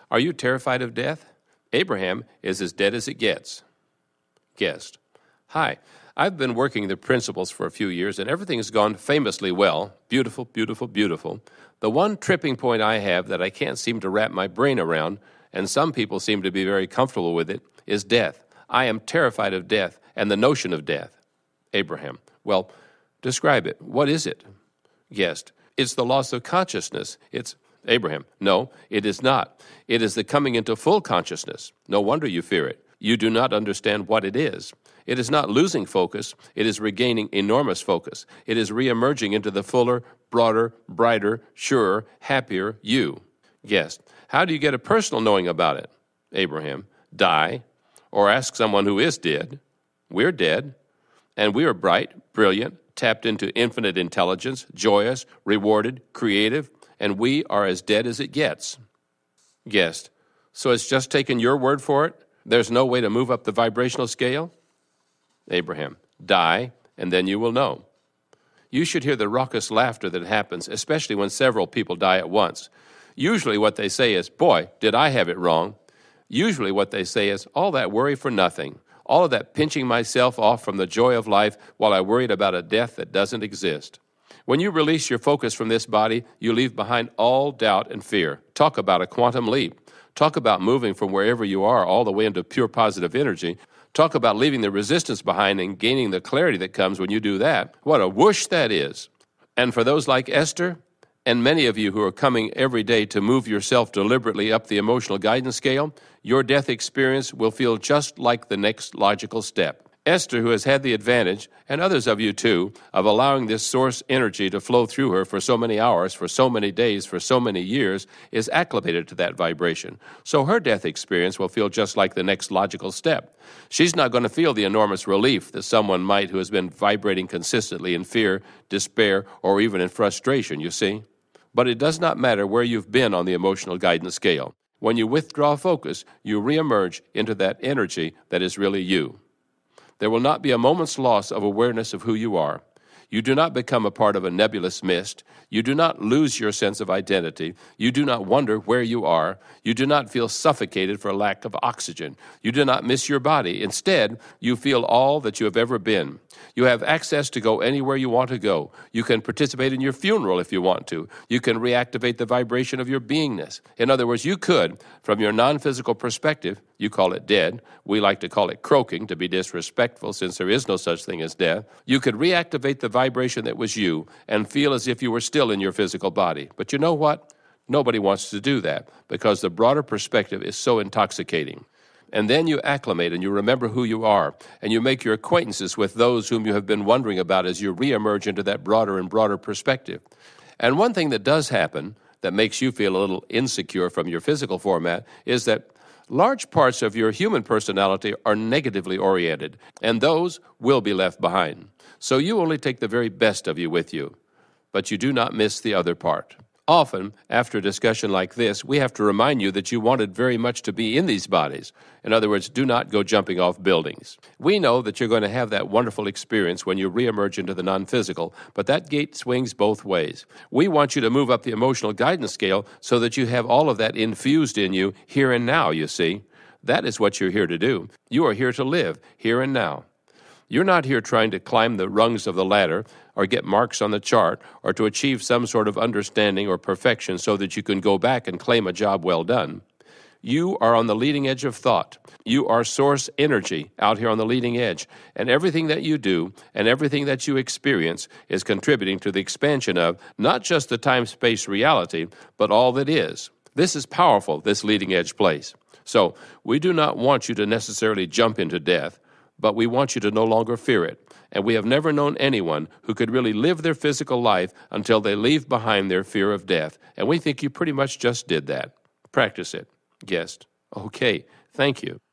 Are you terrified of death? Abraham is as dead as it gets. Guest. Hi, I've been working the principles for a few years, and everything has gone famously well. Beautiful, beautiful, beautiful. The one tripping point I have that I can't seem to wrap my brain around, and some people seem to be very comfortable with it, is death. I am terrified of death and the notion of death. Abraham. Well, describe it. What is it? Guest. It's the loss of consciousness. It's Abraham. No, it is not. It is the coming into full consciousness. No wonder you fear it. You do not understand what it is. It is not losing focus. It is regaining enormous focus. It is reemerging into the fuller, broader, brighter, surer, happier you. Guest. How do you get a personal knowing about it? Abraham. Die, or ask someone who is dead. We're dead, and we are bright, brilliant, tapped into infinite intelligence, joyous, rewarded, creative, and we are as dead as it gets. Guest. So it's just taken your word for it? There's no way to move up the vibrational scale? Abraham. Die, and then you will know. You should hear the raucous laughter that happens, especially when several people die at once. Usually what they say is, boy, did I have it wrong. Usually what they say is, all that worry for nothing. All of that pinching myself off from the joy of life while I worried about a death that doesn't exist. When you release your focus from this body, you leave behind all doubt and fear. Talk about a quantum leap. Talk about moving from wherever you are all the way into pure positive energy. Talk about leaving the resistance behind and gaining the clarity that comes when you do that. What a whoosh that is. And for those like Esther, and many of you who are coming every day to move yourself deliberately up the emotional guidance scale, your death experience will feel just like the next logical step. Esther, who has had the advantage, and others of you too, of allowing this source energy to flow through her for so many hours, for so many days, for so many years, is acclimated to that vibration. So her death experience will feel just like the next logical step. She's not going to feel the enormous relief that someone might who has been vibrating consistently in fear, despair, or even in frustration, you see. But it does not matter where you've been on the emotional guidance scale. When you withdraw focus, you reemerge into that energy that is really you. There will not be a moment's loss of awareness of who you are. You do not become a part of a nebulous mist. You do not lose your sense of identity. You do not wonder where you are. You do not feel suffocated for lack of oxygen. You do not miss your body. Instead, you feel all that you have ever been. You have access to go anywhere you want to go. You can participate in your funeral if you want to. You can reactivate the vibration of your beingness. In other words, you could, from your non-physical perspective, you call it dead. We like to call it croaking to be disrespectful since there is no such thing as death. You could reactivate the vibration that was you and feel as if you were still in your physical body. But you know what? Nobody wants to do that because the broader perspective is so intoxicating. And then you acclimate and you remember who you are, and you make your acquaintances with those whom you have been wondering about as you reemerge into that broader and broader perspective. And one thing that does happen that makes you feel a little insecure from your physical format is that large parts of your human personality are negatively oriented, and those will be left behind. So you only take the very best of you with you, but you do not miss the other part. Often, after a discussion like this, we have to remind you that you wanted very much to be in these bodies. In other words, do not go jumping off buildings. We know that you're going to have that wonderful experience when you reemerge into the non-physical, but that gate swings both ways. We want you to move up the emotional guidance scale so that you have all of that infused in you here and now, you see. That is what you're here to do. You are here to live here and now. You're not here trying to climb the rungs of the ladder or get marks on the chart or to achieve some sort of understanding or perfection so that you can go back and claim a job well done. You are on the leading edge of thought. You are source energy out here on the leading edge. And everything that you do and everything that you experience is contributing to the expansion of not just the time-space reality, but all that is. This is powerful, this leading edge place. So we do not want you to necessarily jump into death, but we want you to no longer fear it. And we have never known anyone who could really live their physical life until they leave behind their fear of death. And we think you pretty much just did that. Practice it. Guest. Okay, thank you.